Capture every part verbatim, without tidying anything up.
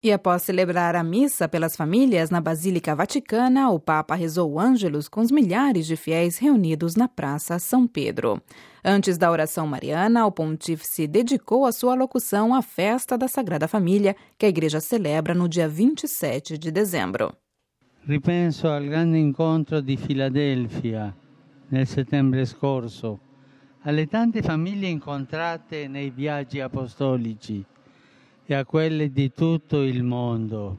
E após celebrar a missa pelas famílias na Basílica Vaticana, o Papa rezou o Ângelus com os milhares de fiéis reunidos na Praça São Pedro. Antes da oração mariana, o pontífice dedicou a sua locução à festa da Sagrada Família, que a Igreja celebra no dia vinte e sete de dezembro. Ripenso al grande incontro di Filadelfia nel settembre scorso, alle tante famiglie incontrate nei viaggi apostolici e a quelle di tutto il mondo.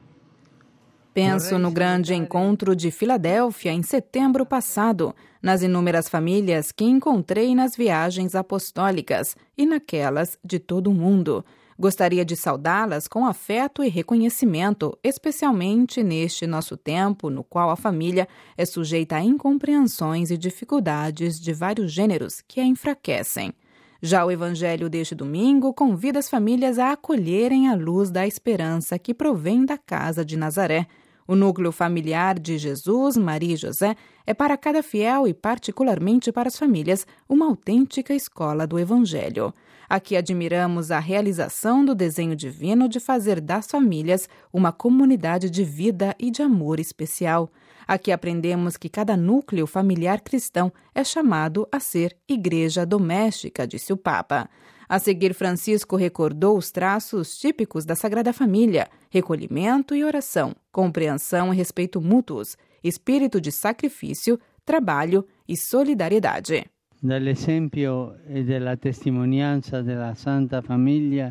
Penso no grande encontro de Filadélfia em setembro passado, nas inúmeras famílias que encontrei nas viagens apostólicas e naquelas de todo o mundo. Gostaria de saudá-las com afeto e reconhecimento, especialmente neste nosso tempo, no qual a família é sujeita a incompreensões e dificuldades de vários gêneros que a enfraquecem. Já o Evangelho deste domingo convida as famílias a acolherem a luz da esperança que provém da casa de Nazaré. O núcleo familiar de Jesus, Maria e José é para cada fiel e particularmente para as famílias uma autêntica escola do Evangelho. Aqui admiramos a realização do desenho divino de fazer das famílias uma comunidade de vida e de amor especial. Aqui aprendemos que cada núcleo familiar cristão é chamado a ser igreja doméstica, disse o Papa. A seguir, Francisco recordou os traços típicos da Sagrada Família: recolhimento e oração, compreensão e respeito mútuos, espírito de sacrifício, trabalho e solidariedade. Dall'esempio e della testimonianza della Santa Famiglia,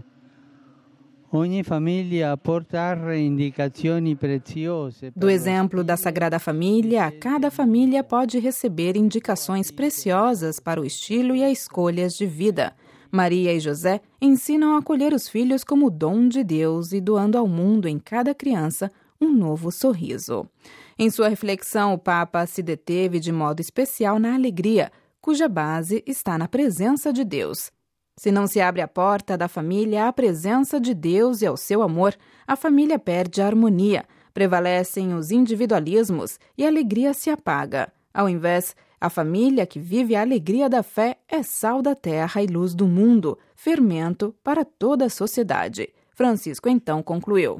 ogni famiglia può trarre indicazioni preziose. Do exemplo da Sagrada Família, cada família pode receber indicações preciosas para o estilo e as escolhas de vida. Maria e José ensinam a acolher os filhos como dom de Deus e doando ao mundo em cada criança um novo sorriso. Em sua reflexão, o Papa se deteve de modo especial na alegria, cuja base está na presença de Deus. Se não se abre a porta da família à presença de Deus e ao seu amor, a família perde a harmonia, prevalecem os individualismos e a alegria se apaga. Ao invés, a família que vive a alegria da fé é sal da terra e luz do mundo, fermento para toda a sociedade. Francisco então concluiu: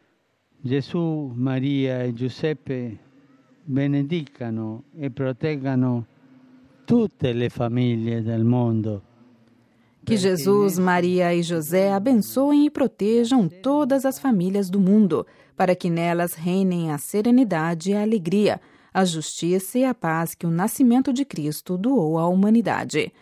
Gesù, Maria e Giuseppe benedicano e proteggano tutte le famiglie del mondo. Que Jesus, Maria e José abençoem e protejam todas as famílias do mundo, para que nelas reinem a serenidade e a alegria, a justiça e a paz que o nascimento de Cristo doou à humanidade.